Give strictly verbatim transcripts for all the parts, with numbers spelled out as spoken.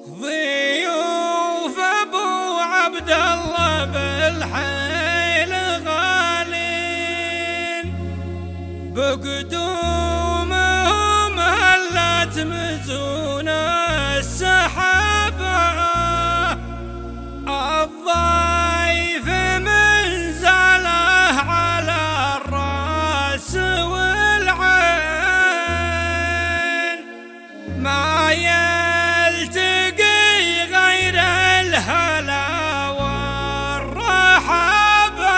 ضيوف ابو عبد الله بالحيل غالين، بقدومهم هلت مزون السحابة. الضيف منزله على الراس والعين، ما يلتقي غير الهلا والرحابة.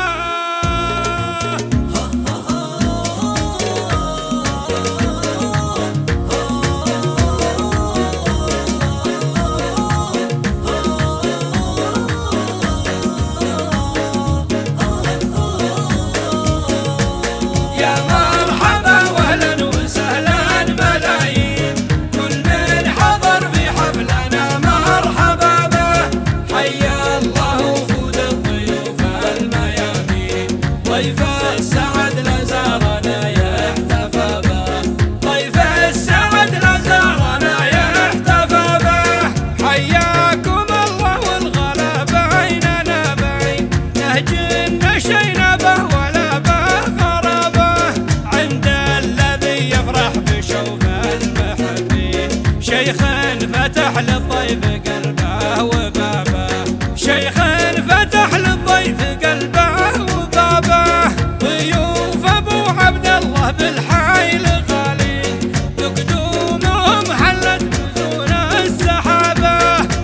يا مرحبا واهلا وسهلا ملايين، كل من حضر في حفلنا مرحبا به. حيا الله وفود الضيوف الميامين، ضيف السعد لزارنا يحتفى به. ضيف السعد لزارنا يحتفى به. حياكم الله والغلا بيننا بين، نهج نشينا به ولا به غرابه. عند الذي يفرح بشوف المحبين، شيخ فتح للضيف قلبه وبابه. شيخ فتح للضيف قلبه وبابه. ضيوف ابو عبد الله بالحيل غالين، بقدومهم حلت مزون السحابة.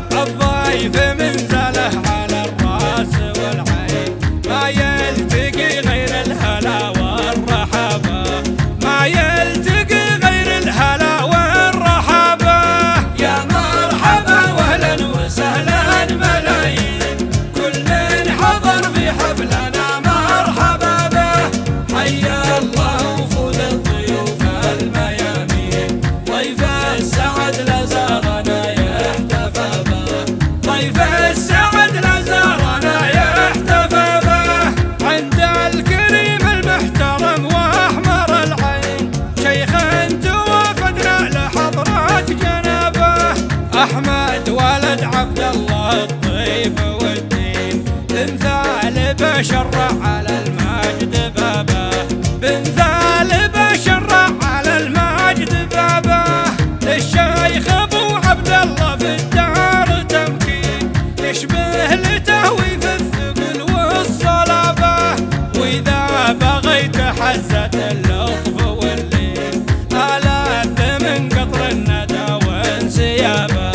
الضيف منزله على الراس والعين، ما يلتقي غير الهلا والرحابة. ما يلتقي غير الهلا والرحابة. يا مرحبا واهلا وسهلا ملايين، كل من حضر في حفلنا مرحبا به. حيا الله وفود الضيوف الميامين، ضيف السعد لزارنا يحتفى به. ضيف السعد لزارنا يحتفى به. عند الكريم المحترم واحمر العين، شيخ توافدنا لحضرات جنابه. احمد ولد عبد الله الطيب والدين، بمثال بشر على المجد بابه. بمثال بشر على المجد بابه. للشيخ ابو عبد الله في الدار تمكين، يشبه لتهوي في الثقل والصلابه. واذا بغيت حزة اللطف واللين، ألذ من قطر الندى وانسيابه.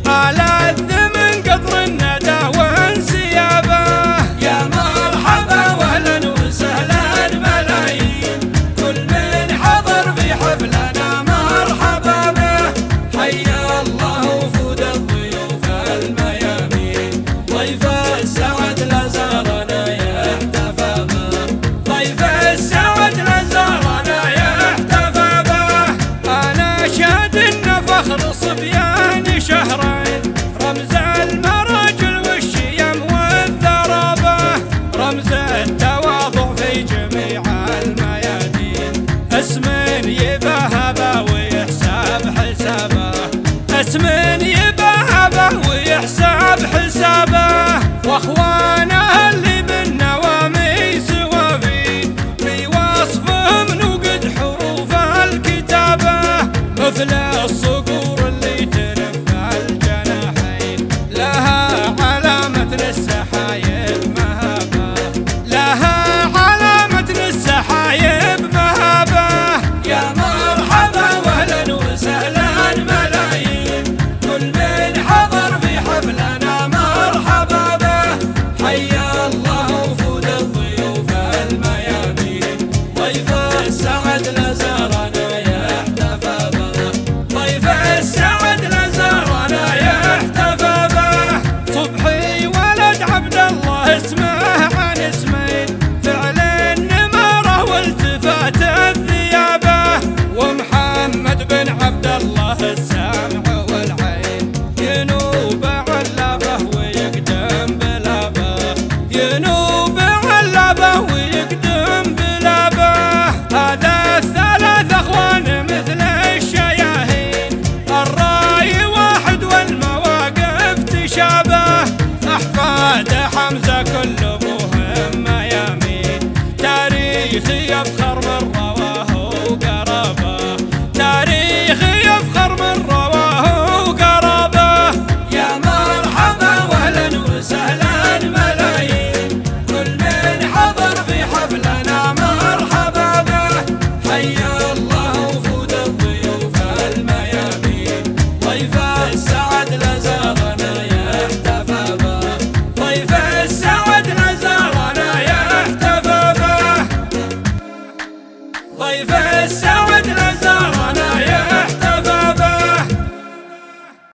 ألذ من قطر الندى وانسيابه. يا مرحبا واهلا وسهلا ملايين، كل من حضر في حفلنا مرحبا به. حيا الله وفود الضيوف الميامين، ضيف السعد لزارنا يحتفى به. ضيف السعد لزارنا يحتفى به. انا شاد ان فخر صبيان شهرين، رمز المراجل والشيم والذرابه. رمز التواضع في جميع الميادين، اسم يبهبه ويحسب حسابه. اسم يبهبه ويحسب حسابه. واخوانه اللي بالنواميس وافين، في وصفهم نوقد حروف الكتابه. مثل الصقر